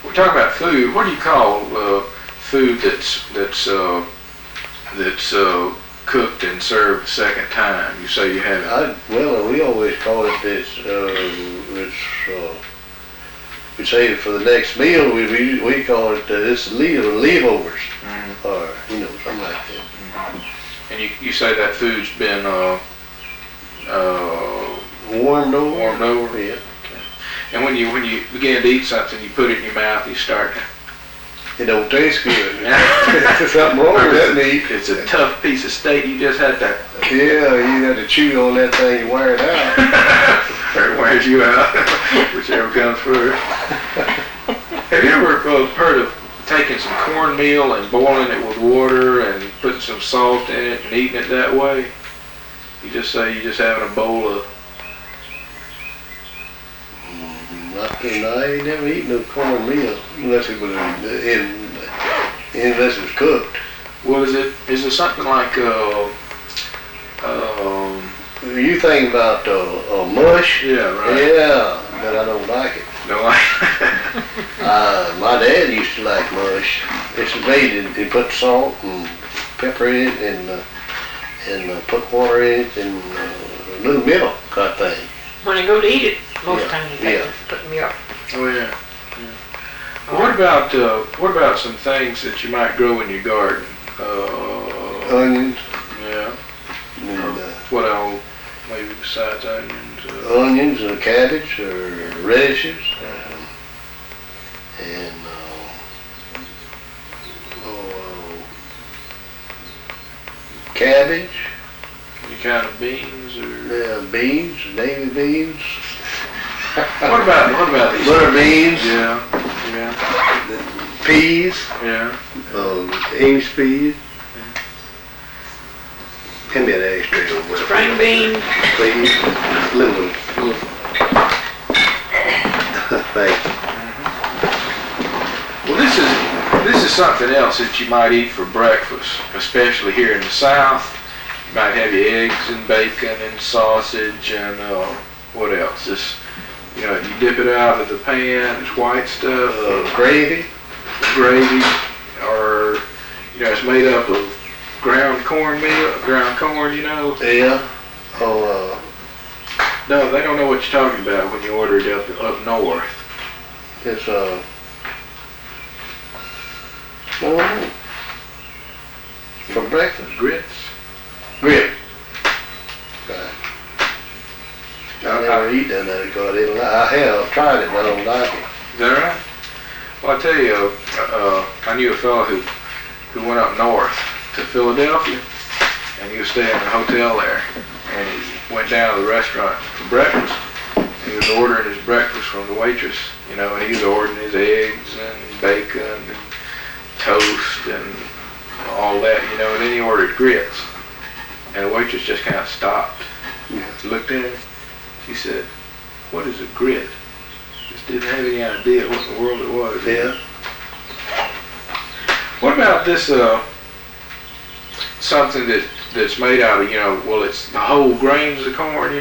we're talking about food. What do you call food that's cooked and served the second time? You say you have it. Well, we always call it this. We say for the next meal. We call it this leftovers, or something like that. And you say that food's been warmed over. Warmed over. Yeah. Okay. And when you begin to eat something, you put it in your mouth. You start to. It don't taste good. There's something wrong with that meat. It's a tough piece of steak. You just had to. Yeah, you had to chew on that thing and wear it out. Or it wears you out, whichever comes first. Have you ever heard of taking some cornmeal and boiling it with water and putting some salt in it and eating it that way? You just say you're just having a bowl of. I ain't never eaten no cornmeal unless it was unless it was cooked. Well, is it something like you think about mush? Yeah, right. Yeah, but I don't like it. Don't like my dad used to like mush. It's made. He put salt and pepper in it and put water in it and a little milk, I think. When I go to eat it, most times you put milk. Oh yeah. What about some things that you might grow in your garden? Onions. Yeah. And, what else? Maybe besides onions. Onions and cabbage or radishes and cabbage. Any kind of beans or? Beans, navy beans. What about these? Butter beans. Yeah. Peas. Yeah. English peas. Hand me an extra over. Spring beans. Please. Little. Thanks. Well, this is something else that you might eat for breakfast, especially here in the South. You might have your eggs and bacon and sausage and what else? You dip it out of the pan. It's white stuff. Gravy, or it's made up of ground corn. Yeah. No, they don't know what you're talking about when you order it up north. It's for breakfast. Grits. Right. I never eat that because I have tried it, but I don't like it. Is that right? Well, I tell you, I knew a fellow who went up north to Philadelphia, and he was staying in a hotel there, and he went down to the restaurant for breakfast. He was ordering his breakfast from the waitress, and he was ordering his eggs and bacon and toast and all that, and then he ordered grits, and the waitress just kind of stopped, looked at him. She said, "What is a grit?" Just didn't have any idea what in the world it was. Yeah. What about this? Something that's made out of it's the whole grains of corn.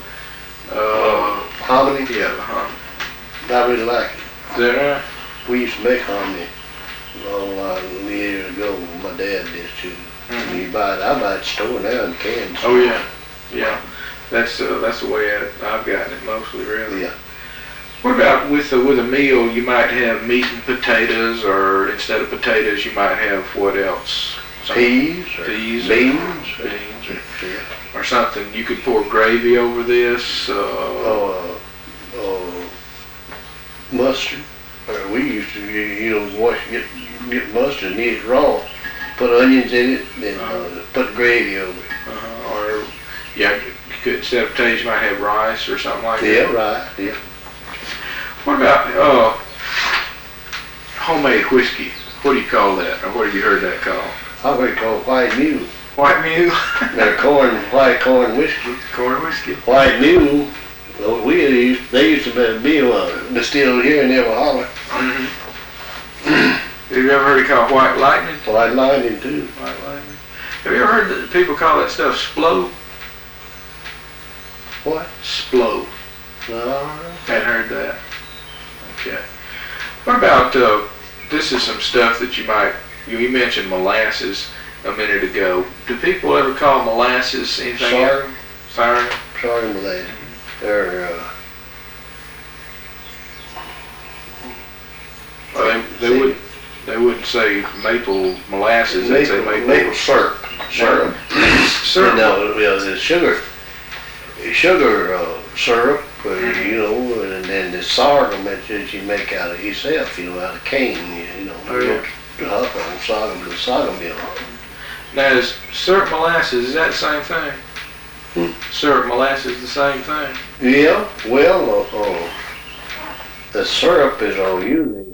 Hominy. Yeah, the hominy. I really like it. Is that right? We used to make hominy a long years ago. My dad did too. Mm-hmm. You buy it. I buy it at the store now in cans. Oh yeah. That's the way I've gotten it mostly, really. Yeah. What about with a meal? You might have meat and potatoes, or instead of potatoes, you might have what else? Peas, beans, or or something. You could pour gravy over this. Mustard. Or we used to, get mustard and eat it raw. Put onions in it and put gravy over it. Or you could, instead of potatoes, you might have rice or something like that. Yeah, right. Yeah. What about homemade whiskey? What do you call that, or what have you heard that called? I would call white mule. White mule? White corn whiskey. Corn whiskey. White mule. Well, they used to be distilled here in Everholler. Mm-hmm. Have you ever heard it called white lightning? White lightning too. White lightning. Have you ever heard that people call that stuff splo? What? Splo. No. Hadn't heard that. Okay. What about, this is some stuff that you mentioned molasses a minute ago. Do people ever call molasses anything else? Sorry. Sorry. Sorry with that. They're, Well, they wouldn't say maple molasses, they'd say maple syrup. Syrup. Syrup. No, the sugar syrup, you know, and then the sorghum that you make out of yourself, you know, out of cane, you know. Oh, yeah. Sorghum meal. Now, is syrup molasses, is that the same thing? Syrup molasses the same thing? Yeah, well, the syrup is all usually